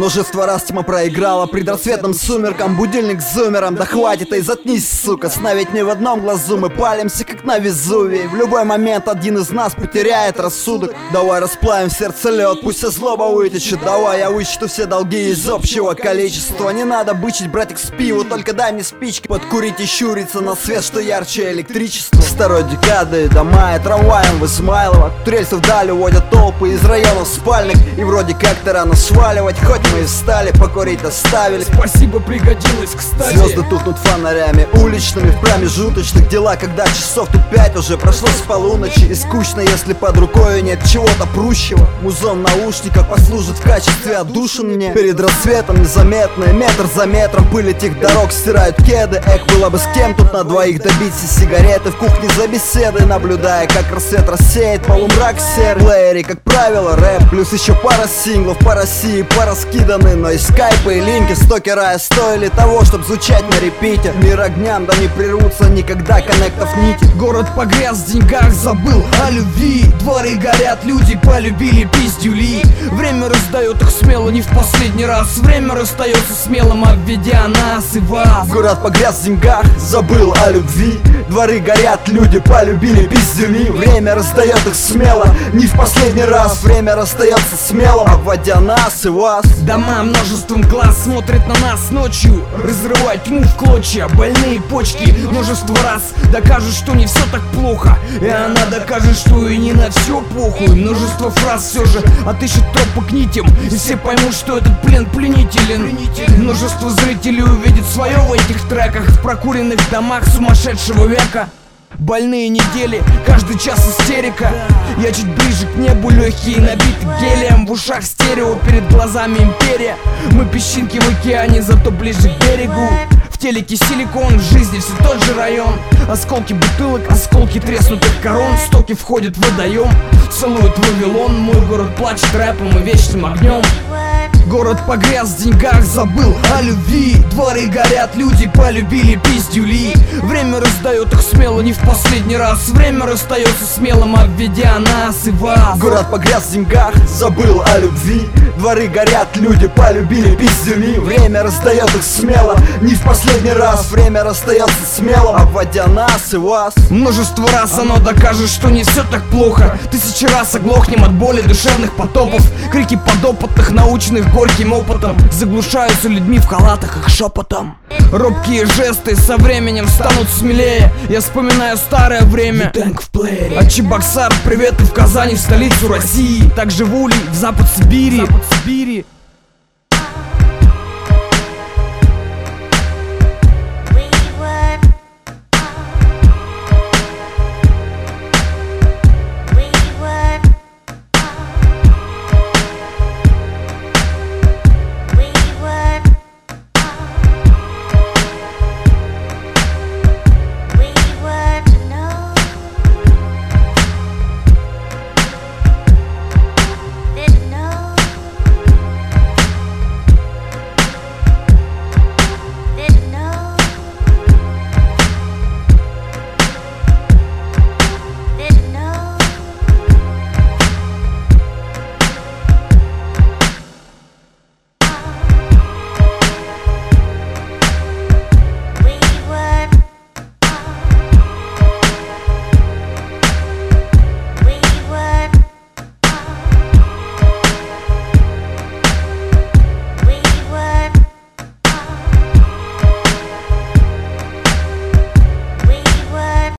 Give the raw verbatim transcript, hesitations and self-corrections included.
Множество раз тьма проиграла предрассветным сумеркам. Будильник зумером, да хватит, и заткнись, сука. Сна ведь не в одном глазу, мы палимся как на Везувии. В любой момент один из нас потеряет рассудок. Давай расплавим в сердце лед, пусть вся злоба вытечет. Давай я вычту все долги из общего количества. Не надо бычить, братик, с пиву, только дай мне спички. Подкурить и щуриться на свет, что ярче электричество. Второй декады, дома и трамваем в Исмайлово. Тут рельсы вдали уводят толпы из районов спальных. И вроде как-то рано сваливать, хоть мы и встали, покурить оставили. Спасибо, пригодилось, кстати. Звезды тухнут фонарями уличными в промежуточных дела, когда часов тут пять уже прошло с полуночи. И скучно, если под рукой нет чего-то прущего. Музон в наушниках послужит в качестве отдушин мне. Перед рассветом незаметно, метр за метром пыль этих дорог стирают кеды. Эх, было бы с кем тут на двоих добиться сигареты в кухне за беседой, наблюдая, как рассвет рассеет полумрак серый. В плеере, как правило, рэп, плюс еще пара синглов по России, пораскиданы. Но и скайпы, и линки стокера стоили того, чтоб звучать на репите. Мир огням, да не прервутся никогда коннектов нити. Город погряз в деньгах, забыл о любви. Дворы горят, люди полюбили пиздюли. Время раздает их смело, не в последний раз. Время расстается смелым, обведя нас и вас. Город погряз в деньгах, забыл о любви. Дворы горят, люди полюбили пиздюли. Время раздает их смело, не в последний раз. Время расстается смело, обводя нас и вас. Дома множеством глаз смотрят на нас ночью, разрывая тьму в клочья. Больные почки множество раз докажут, что не все так плохо. И она докажет, что и не на все похуй. Множество фраз все же отыщет тропы к нитям, и все поймут, что этот плен пленителен. Множество зрителей увидит свое в этих треках, в прокуренных домах сумасшедшего века. Больные недели, каждый час истерика. Я чуть ближе к небу, легкие набиты гелием. В ушах стерео, перед глазами империя. Мы песчинки в океане, зато ближе к берегу. В телеке силикон, в жизни все тот же район. Осколки бутылок, осколки треснутых корон. Стоки входят в водоем, целует Вавилон. Мой город плачет рэпом и вечным огнем. Город погряз в деньгах, забыл о любви. Дворы горят, люди полюбили пиздюли. Время раздает их смело, не в последний раз. Время расстается смелым, обведя нас и вас. Город погряз в деньгах, забыл о любви. Дворы горят, люди полюбили пиздюли. Время раздает их смело, не в последний раз. Время расстается смело, обводя нас и вас. Множество раз оно докажет, что не все так плохо. Тысячи раз оглохнем от боли душевных потопов. Крики подопытных, научных горьким опытом, заглушаются людьми в халатах их шепотом. Робкие жесты со временем станут смелее. Я вспоминаю старое время. От Чебоксар, приветы в Казани, в столицу России. Также в Улей, в Запад Сибири.